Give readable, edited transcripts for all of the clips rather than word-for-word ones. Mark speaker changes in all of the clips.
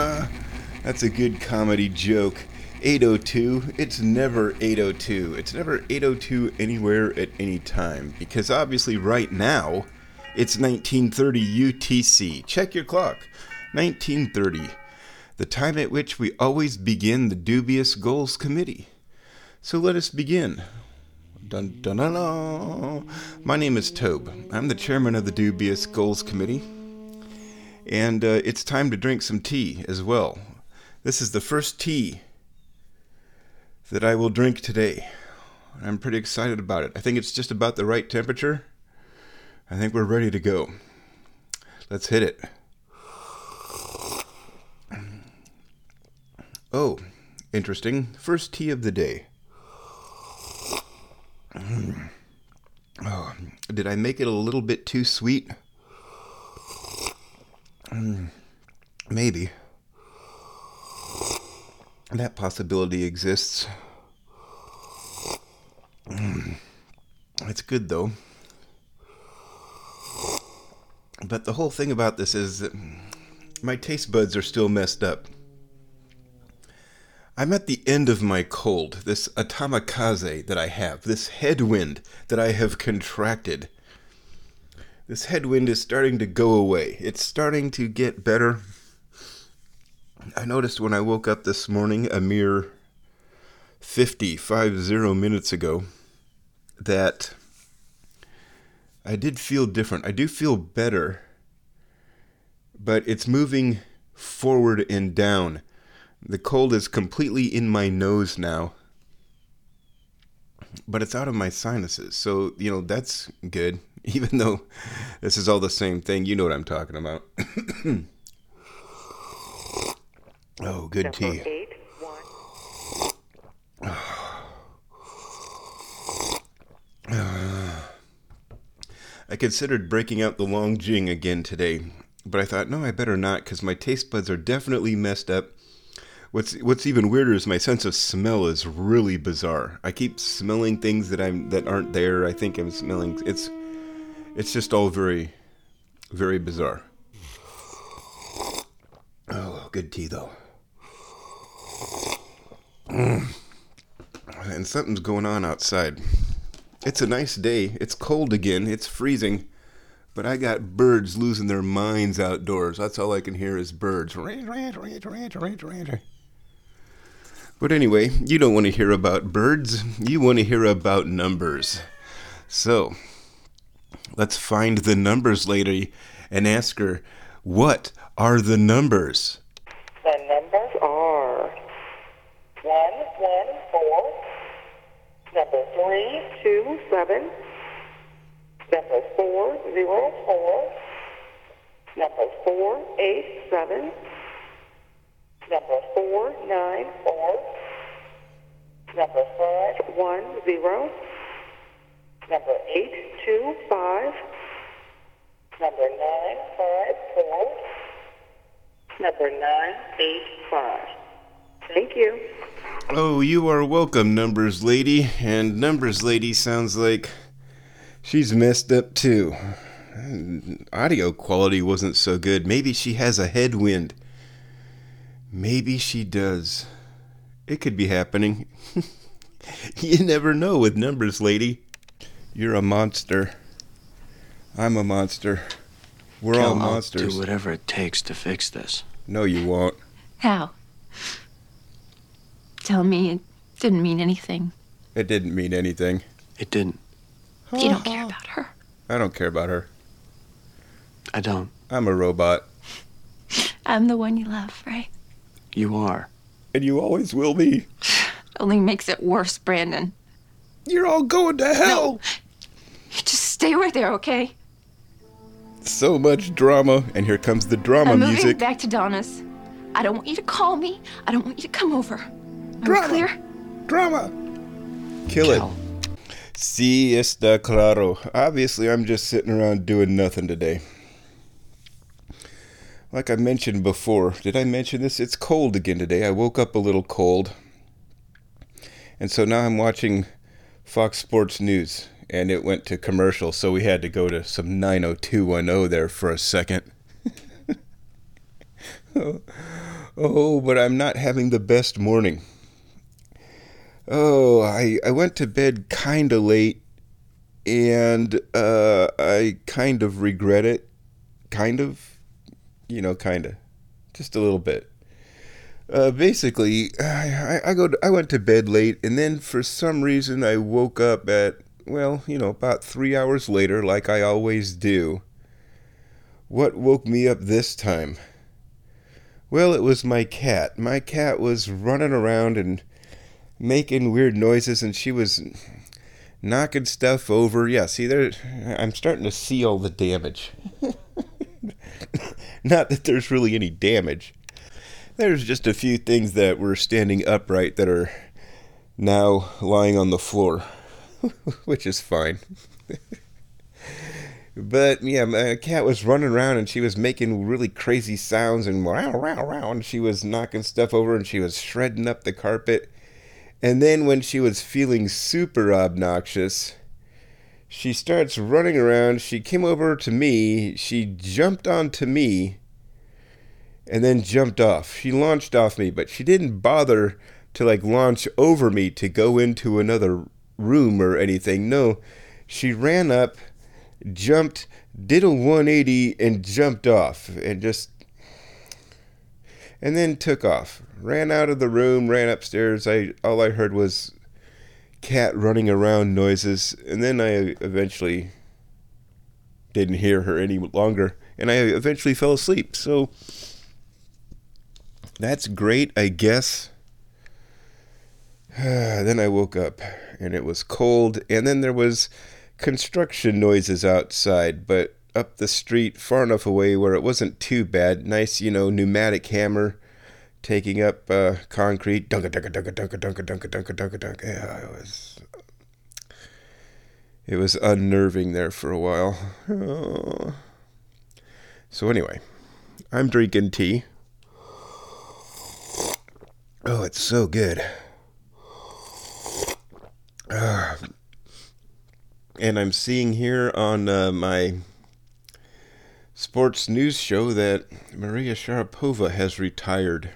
Speaker 1: That's a good comedy joke. 8:02. It's never 8:02. It's never 8:02 anywhere at any time. Because obviously right now, it's 1930 UTC. Check your clock. 1930. The time at which we always begin the Dubious Goals Committee. So let us begin. Dun, dun, dun, dun. My name is Tobe. I'm the chairman of the Dubious Goals Committee. And it's time to drink some tea as well. This is the first tea that I will drink today. I'm pretty excited about it. I think it's just about the right temperature. I think we're ready to go. Let's hit it. Oh, interesting. First tea of the day. Oh, did I make it a little bit too sweet? Maybe. That possibility exists. It's good though. But the whole thing about this is that my taste buds are still messed up. I'm at the end of my cold, this atomikaze that I have, this headwind that I have contracted. This headwind is starting to go away. It's starting to get better. I noticed when I woke up this morning, a mere 50 minutes ago, that I did feel different. I do feel better, but it's moving forward and down. The cold is completely in my nose now, but it's out of my sinuses. So, that's good. Even though this is all the same thing, you know what I'm talking about. Oh, good tea. I considered breaking out the long jing again today, but I thought, no, I better not, because my taste buds are definitely messed up. What's even weirder is my sense of smell is really bizarre. I keep smelling things that aren't there. I think I'm smelling. It's just all very, very bizarre. Oh, good tea though. And something's going on outside. It's a nice day. It's cold again. It's freezing. But I got birds losing their minds outdoors. That's all I can hear is birds. But anyway, you don't want to hear about birds. You want to hear about numbers. So, let's find the numbers lady and ask her, what are the numbers?
Speaker 2: The numbers are 114, number 327, number 404, number 487, number 494, number 510, number 825, number 954, number 985. Thank you.
Speaker 1: Oh, you are welcome, Numbers Lady. And Numbers Lady sounds like she's messed up too. Audio quality wasn't so good. Maybe she has a headwind. Maybe she does. It could be happening. You never know with Numbers Lady. You're a monster. I'm a monster. We're all monsters.
Speaker 3: I'll do whatever it takes to fix this.
Speaker 1: No, you won't.
Speaker 4: How? Tell me it didn't mean anything.
Speaker 1: It didn't mean anything.
Speaker 3: It didn't.
Speaker 4: You don't care about her.
Speaker 1: I don't care about her.
Speaker 3: I don't.
Speaker 1: I'm a robot.
Speaker 4: I'm the one you love, right?
Speaker 3: You are.
Speaker 1: And you always will be.
Speaker 4: Only makes it worse, Brandon.
Speaker 1: You're all going to hell.
Speaker 4: No. You just stay right there, okay?
Speaker 1: So much drama. And here comes the drama
Speaker 4: I'm moving
Speaker 1: music.
Speaker 4: back to Donna's. I don't want you to call me. I don't want you to come over. Are we
Speaker 1: Drama.
Speaker 4: clear?
Speaker 1: Drama. Kill it. Sí, está claro. Obviously, I'm just sitting around doing nothing today. Like I mentioned before, did I mention this? It's cold again today. I woke up a little cold. And so now I'm watching Fox Sports News. And it went to commercial, so we had to go to some 90210 there for a second. Oh, but I'm not having the best morning. Oh, I went to bed kind of late, and I kind of regret it. Kind of? Kind of. Just a little bit. Basically, I went to bed late, and then for some reason I woke up at, about 3 hours later, like I always do. What woke me up this time? Well, it was my cat. My cat was running around and making weird noises, and she was knocking stuff over. Yeah, see, I'm starting to see all the damage. Not that there's really any damage. There's just a few things that were standing upright that are now lying on the floor, which is fine. But yeah, my cat was running around and she was making really crazy sounds and wow, wow, wow, and she was knocking stuff over and she was shredding up the carpet. And then when she was feeling super obnoxious, she starts running around. She came over to me. She jumped onto me and then jumped off. She launched off me, but she didn't bother to launch over me to go into another room or anything. No, she ran up, jumped, did a 180 and jumped off and then took off. Ran out of the room, ran upstairs. All I heard was cat running around noises, and then I eventually didn't hear her any longer, and I eventually fell asleep. So that's great, I guess. Then I woke up and it was cold, and then there was construction noises outside, but up the street far enough away where it wasn't too bad. Nice, pneumatic hammer taking up concrete. Dunka dunka dunka dunka dunka dunka dunka dunka dunka. Yeah, it was unnerving there for a while. Oh. So anyway, I'm drinking tea. Oh, it's so good. And I'm seeing here on my sports news show that Maria Sharapova has retired.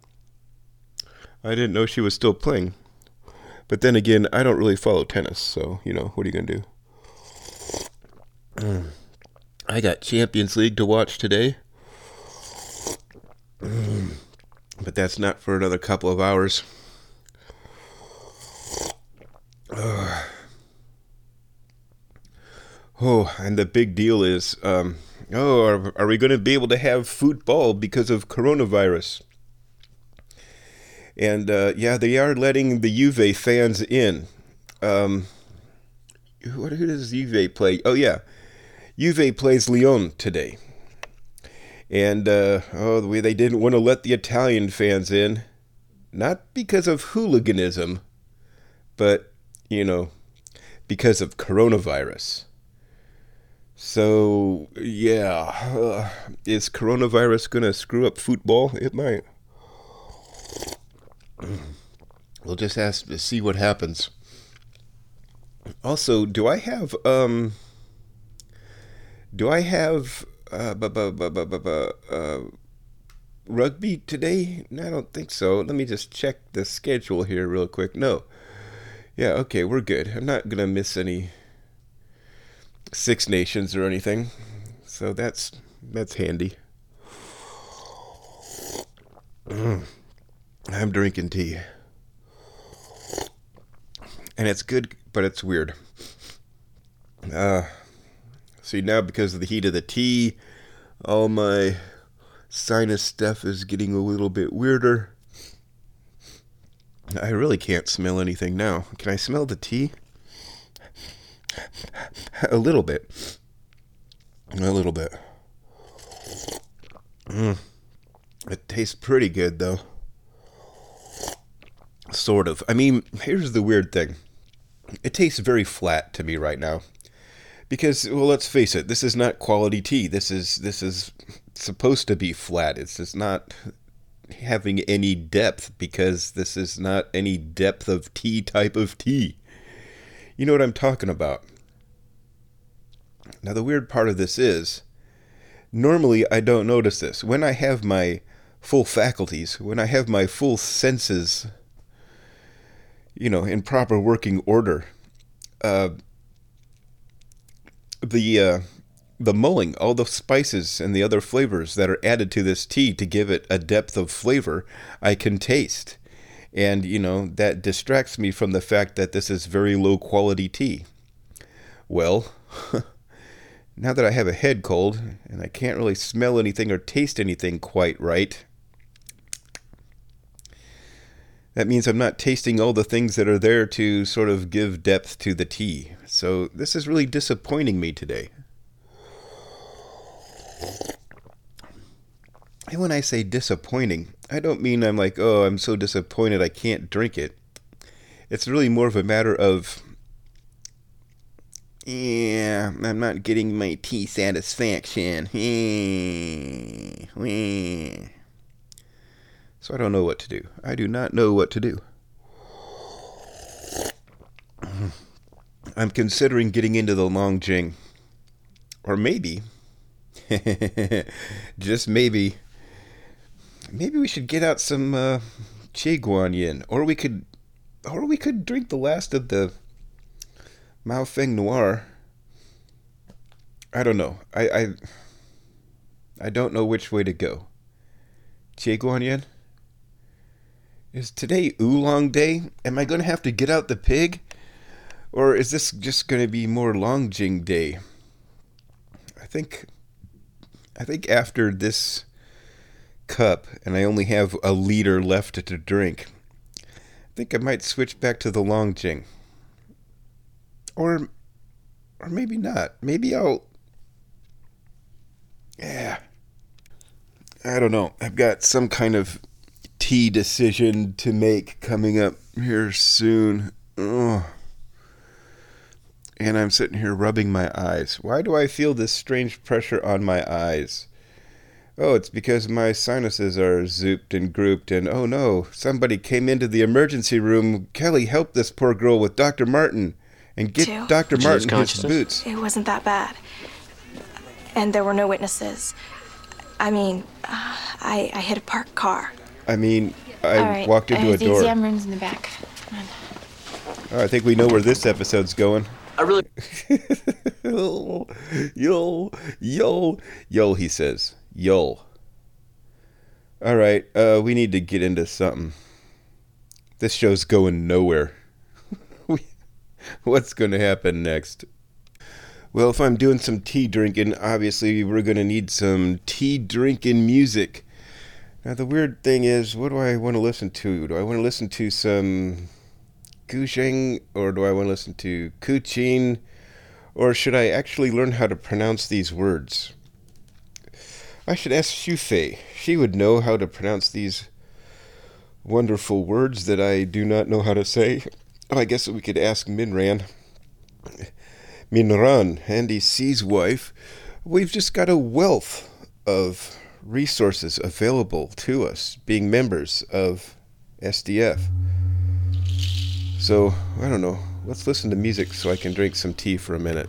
Speaker 1: I didn't know she was still playing. But then again, I don't really follow tennis, so, what are you going to do? I got Champions League to watch today. But that's not for another couple of hours. Oh, and the big deal is, are we going to be able to have football because of coronavirus? And, they are letting the Juve fans in. Who does Juve play? Oh, yeah. Juve plays Lyon today. And, they didn't want to let the Italian fans in. Not because of hooliganism, but, because of coronavirus. So, yeah, is coronavirus going to screw up football? It might. We'll just have to see what happens. Also, do I have rugby today? No, I don't think so. Let me just check the schedule here real quick. No. Yeah, okay, we're good. I'm not going to miss any Six Nations or anything. So that's handy. I'm drinking tea. And it's good, but it's weird. See, now because of the heat of the tea, all my sinus stuff is getting a little bit weirder. I really can't smell anything now. Can I smell the tea? A little bit. A little bit. It tastes pretty good, though. Sort of. I mean, here's the weird thing. It tastes very flat to me right now. Because, well, let's face it, this is not quality tea. This is supposed to be flat. It's just not having any depth, because this is not any depth of tea type of tea. You know what I'm talking about. Now, the weird part of this is, normally I don't notice this. When I have my full faculties, when I have my full senses, in proper working order, the mulling, all the spices and the other flavors that are added to this tea to give it a depth of flavor, I can taste. And, that distracts me from the fact that this is very low quality tea. Well, now that I have a head cold and I can't really smell anything or taste anything quite right, that means I'm not tasting all the things that are there to sort of give depth to the tea. So this is really disappointing me today. And when I say disappointing, I don't mean I'm like, oh, I'm so disappointed I can't drink it. It's really more of a matter of, yeah, I'm not getting my tea satisfaction. So I don't know what to do. I do not know what to do. I'm considering getting into the Longjing. Or maybe, just maybe we should get out some Che Guan Yin. Or we could drink the last of the Mao Feng Noir. I don't know. I don't know which way to go. Che Guan Yin? Is today Oolong Day? Am I going to have to get out the pig? Or is this just going to be more Longjing Day? I think after this cup, and I only have a liter left to drink, I think I might switch back to the Longjing. Or maybe not. Maybe I'll... Yeah. I don't know. I've got some kind of tea decision to make coming up here soon. Ugh. And I'm sitting here rubbing my eyes. Why do I feel this strange pressure on my eyes? Oh, it's because my sinuses are zooped and grouped, and oh no, somebody came into the emergency room. Kelly, help this poor girl with Dr. Martin, and get Dr. Martin his boots.
Speaker 5: It wasn't that bad. And there were no witnesses. I mean, I hit a parked car.
Speaker 1: I walked into a door.
Speaker 4: The exam room's in the back. Come on.
Speaker 1: Oh, I think we know where this episode's going.
Speaker 3: I really...
Speaker 1: Yo, he says. Yo. Alright, we need to get into something. This show's going nowhere. What's going to happen next? Well, if I'm doing some tea drinking, obviously we're going to need some tea drinking music. Now, the weird thing is, what do I want to listen to? Do I want to listen to some Gusheng, or do I want to listen to Kuchin, or should I actually learn how to pronounce these words? I should ask Xufei. She would know how to pronounce these wonderful words that I do not know how to say. Oh, I guess we could ask Minran. Minran, Andy C's wife. We've just got a wealth of resources available to us, being members of SDF. So, I don't know. Let's listen to music so I can drink some tea for a minute.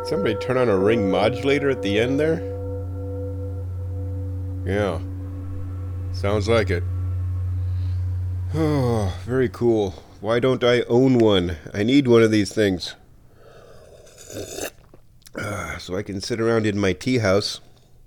Speaker 1: Somebody turn on a ring modulator at the end there? Yeah. Sounds like it. Oh, very cool. Why don't I own one? I need one of these things. So I can sit around in my tea house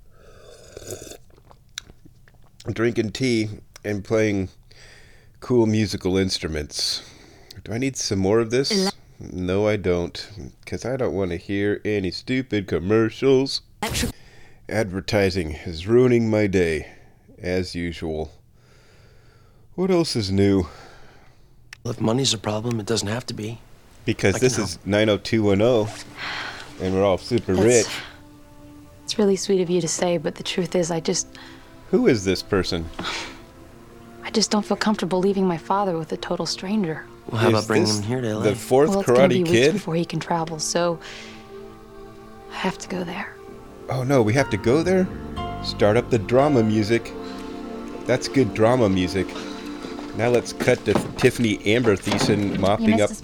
Speaker 1: drinking tea and playing cool musical instruments. Do I need some more of this? No, I don't. Because I don't want to hear any stupid commercials. Advertising is ruining my day, as usual. What else is new?
Speaker 3: Well, if money's a problem, it doesn't have to be.
Speaker 1: Because
Speaker 3: I
Speaker 1: this
Speaker 3: can
Speaker 1: is 90210, and we're all super rich.
Speaker 6: It's really sweet of you to say, but the truth is
Speaker 1: Who is this person?
Speaker 6: I just don't feel comfortable leaving my father with a total stranger.
Speaker 3: Well, how
Speaker 1: Is
Speaker 3: about bringing
Speaker 1: this
Speaker 3: him here to LA?
Speaker 1: the fourth
Speaker 6: Well, it's gonna be
Speaker 1: Karate
Speaker 6: weeks
Speaker 1: Kid?
Speaker 6: before he can travel, so I have to go there.
Speaker 1: Oh no, we have to go there? Start up the drama music. That's good drama music. Now let's cut to Tiffany Amber Thiessen mopping up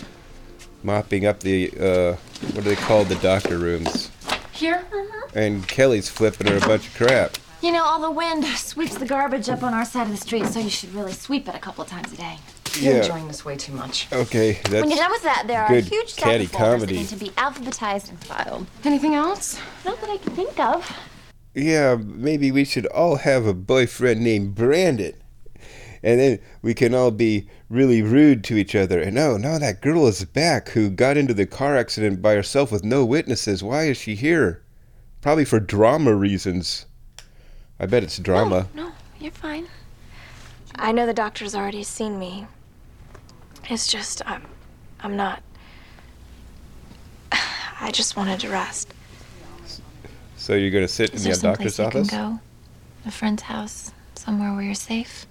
Speaker 1: the what do they call the doctor rooms?
Speaker 4: Here?
Speaker 1: And Kelly's flipping her a bunch of crap.
Speaker 4: You know, all the wind sweeps the garbage up on our side of the street, so you should really sweep it a couple of times a day.
Speaker 6: You're
Speaker 1: Yeah.
Speaker 6: enjoying this way too much.
Speaker 1: Okay,
Speaker 4: When you're done
Speaker 1: that's
Speaker 4: with that, there are
Speaker 1: good
Speaker 4: huge stack
Speaker 1: catty
Speaker 4: of folders that
Speaker 1: comedy.
Speaker 4: need to be alphabetized and filed.
Speaker 6: Anything else?
Speaker 4: Not that I can think of.
Speaker 1: yeah. Maybe we should all have a boyfriend named Brandon, and then we can all be really rude to each other. And oh, now that girl is back who got into the car accident by herself with no witnesses. Why is she here? Probably for drama reasons. I bet it's drama.
Speaker 4: No, you're fine.
Speaker 5: I know the doctor's already seen me. It's just, I'm not. I just wanted to rest.
Speaker 1: So you're gonna sit in
Speaker 4: Is
Speaker 1: the
Speaker 4: there
Speaker 1: doctor's
Speaker 4: someplace you
Speaker 1: office?
Speaker 4: can go? A friend's house? Somewhere where you're safe?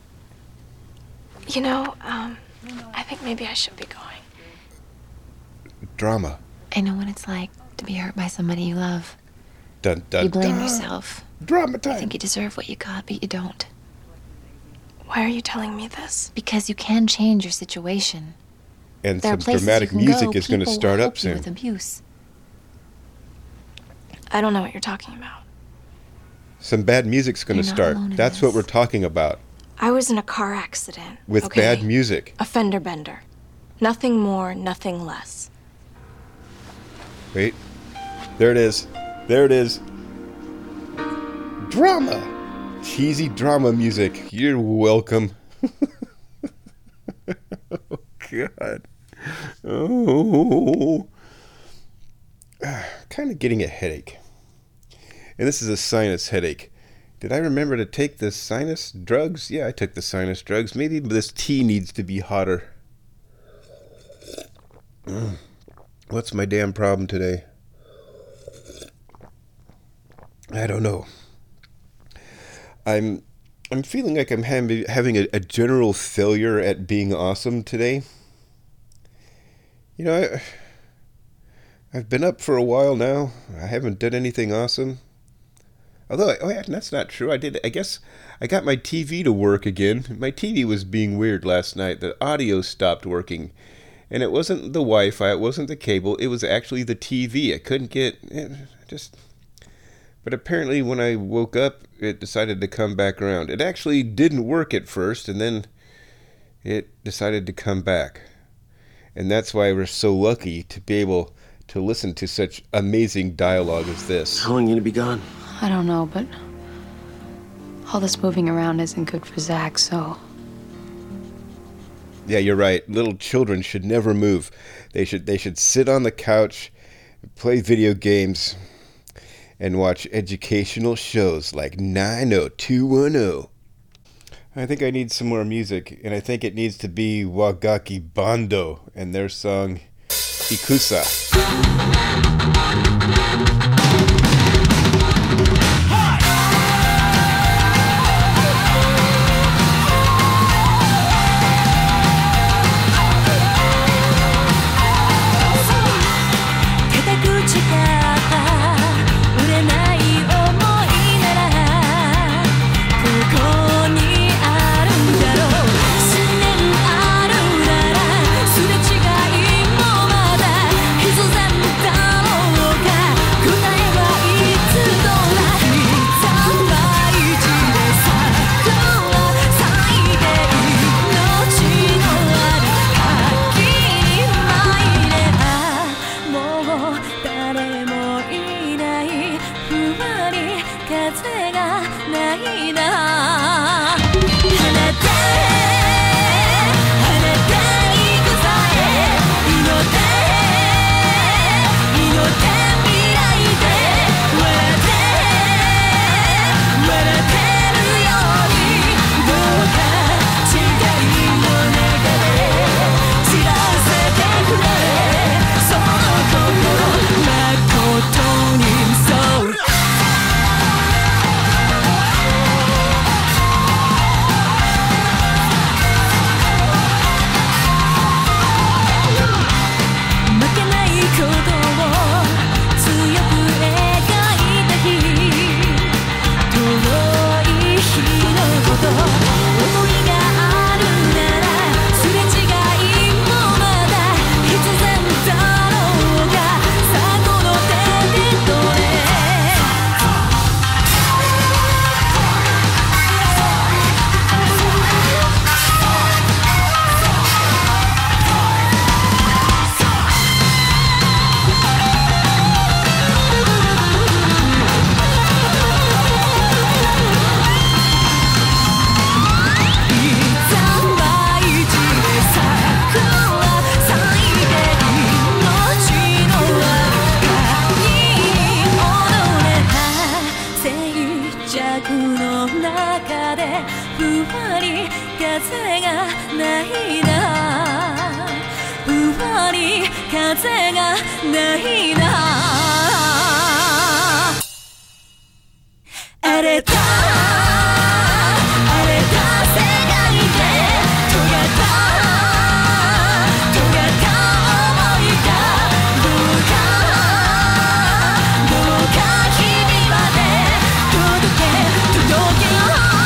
Speaker 5: You know, I think maybe I should be going.
Speaker 1: Drama.
Speaker 4: I know what it's like to be hurt by somebody you love.
Speaker 1: Dun dun
Speaker 4: You blame
Speaker 1: dun.
Speaker 4: yourself.
Speaker 1: Drama
Speaker 4: You
Speaker 1: time.
Speaker 4: think you deserve what you got, but you don't.
Speaker 5: Why are you telling me this?
Speaker 4: Because you can change your situation.
Speaker 1: And
Speaker 4: There are
Speaker 1: some
Speaker 4: places
Speaker 1: dramatic
Speaker 4: you can
Speaker 1: music
Speaker 4: go.
Speaker 1: is gonna
Speaker 4: People will
Speaker 1: start up
Speaker 4: help you
Speaker 1: soon.
Speaker 4: with abuse.
Speaker 5: I don't know what you're talking about.
Speaker 1: Some bad music's gonna
Speaker 4: You're not
Speaker 1: start.
Speaker 4: alone in
Speaker 1: That's what
Speaker 4: this.
Speaker 1: we're talking about.
Speaker 5: I was in a car accident.
Speaker 1: With
Speaker 5: okay?
Speaker 1: bad music.
Speaker 5: A fender bender. Nothing more, nothing less.
Speaker 1: Wait. There it is. There it is. Drama. Cheesy drama music. You're welcome. Oh, God. Oh. Kind of getting a headache. And this is a sinus headache. Did I remember to take the sinus drugs? Yeah, I took the sinus drugs. Maybe this tea needs to be hotter. What's my damn problem today? I don't know. I'm feeling like I'm having a general failure at being awesome today. You know, I've been up for a while now. I haven't done anything awesome. Although, that's not true. I guess I got my TV to work again. My TV was being weird last night. The audio stopped working. And it wasn't the Wi-Fi, it wasn't the cable, it was actually the TV. I couldn't get... But apparently when I woke up, it decided to come back around. It actually didn't work at first, and then it decided to come back. And that's why we're so lucky to be able to listen to such amazing dialogue as this.
Speaker 3: How long you gonna be gone?
Speaker 6: I don't know, but all this moving around isn't good for Zach, so
Speaker 1: Yeah, you're right. Little children should never move. They should sit on the couch, play video games, and watch educational shows like 90210. I think I need some more music, and I think it needs to be Wagaki Bando and their song Ikusa.
Speaker 7: 風がないなあなたへあなたにござえ祈って祈って未来で笑って笑ってるようにどうか誓いの中で散らせてくれその心まことにそう負けないことを強く描いた日遠い日のこと思いがあるならすれ違いもまだ必然だろうがさあこの手でどれ風がないなふわり風がないな荒れた荒れた世界で尖った尖った想いがどうかどうか君まで届け届けよ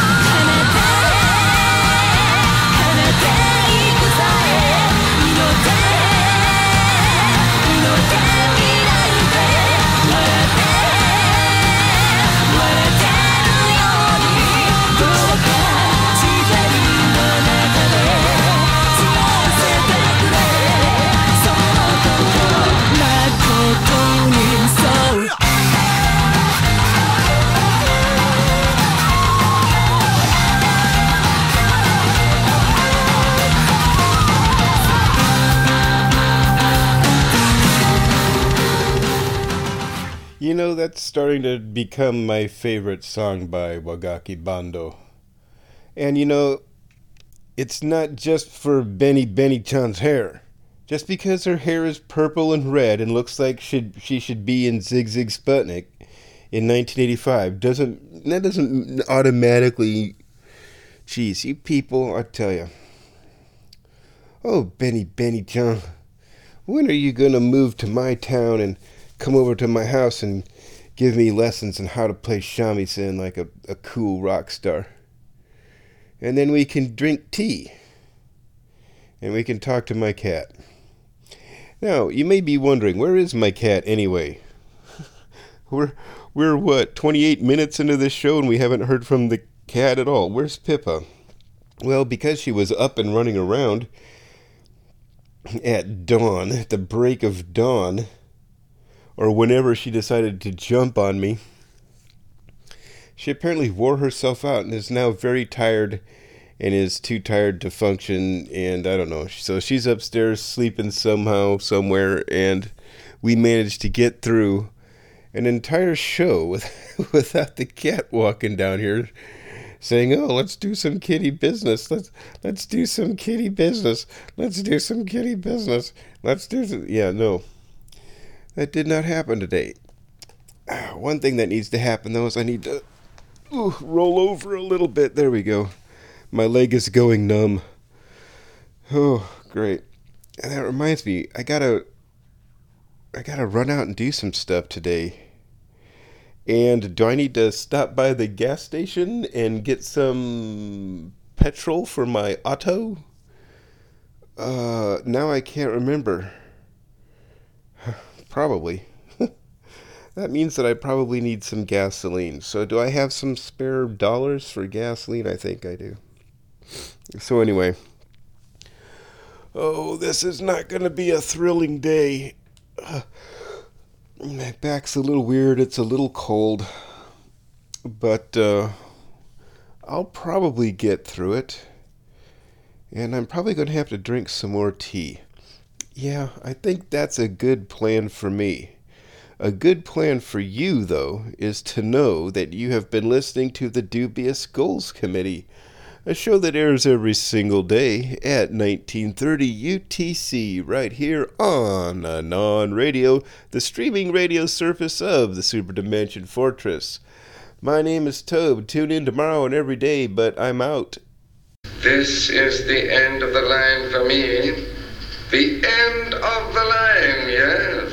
Speaker 1: You know, that's starting to become my favorite song by Wagaki Bando. And you know, it's not just for Benny-Chan's hair. Just because her hair is purple and red and looks like she should be in Zig Zig Sputnik in 1985 doesn't automatically... Geez, you people, I tell you. Oh, Benny-Chan, when are you gonna move to my town and come over to my house and give me lessons on how to play shamisen like a cool rock star? And then we can drink tea. And we can talk to my cat. Now, you may be wondering, where is my cat anyway? We're what, 28 minutes into this show and we haven't heard from the cat at all. Where's Pippa? Well, because she was up and running around at dawn, at the break of dawn, or whenever she decided to jump on me, she apparently wore herself out and is now very tired and is too tired to function, and I don't know. So she's upstairs sleeping somehow, somewhere, and we managed to get through an entire show without the cat walking down here saying, "Oh, let's do some kitty business. Let's do some kitty business. Let's do some kitty business. Let's do some..." Yeah, no. That did not happen today. One thing that needs to happen, though, is I need to roll over a little bit. There we go. My leg is going numb. Oh, great. And that reminds me, I gotta run out and do some stuff today. And do I need to stop by the gas station and get some petrol for my auto? Now I can't remember. Probably. That means that I probably need some gasoline. So do I have some spare dollars for gasoline? I think I do. So anyway. Oh, this is not going to be a thrilling day. My back's a little weird. It's a little cold. but I'll probably get through it. And I'm probably going to have to drink some more tea. Yeah, I think that's a good plan for me. A good plan for you, though, is to know that you have been listening to the Dubious Goals Committee, a show that airs every single day at 1930 UTC right here on Anon Radio, the streaming radio service of the Super Dimension Fortress. My name is Tobe. Tune in tomorrow and every day, but I'm out.
Speaker 8: This is the end of the line for me. The end of the line, yes.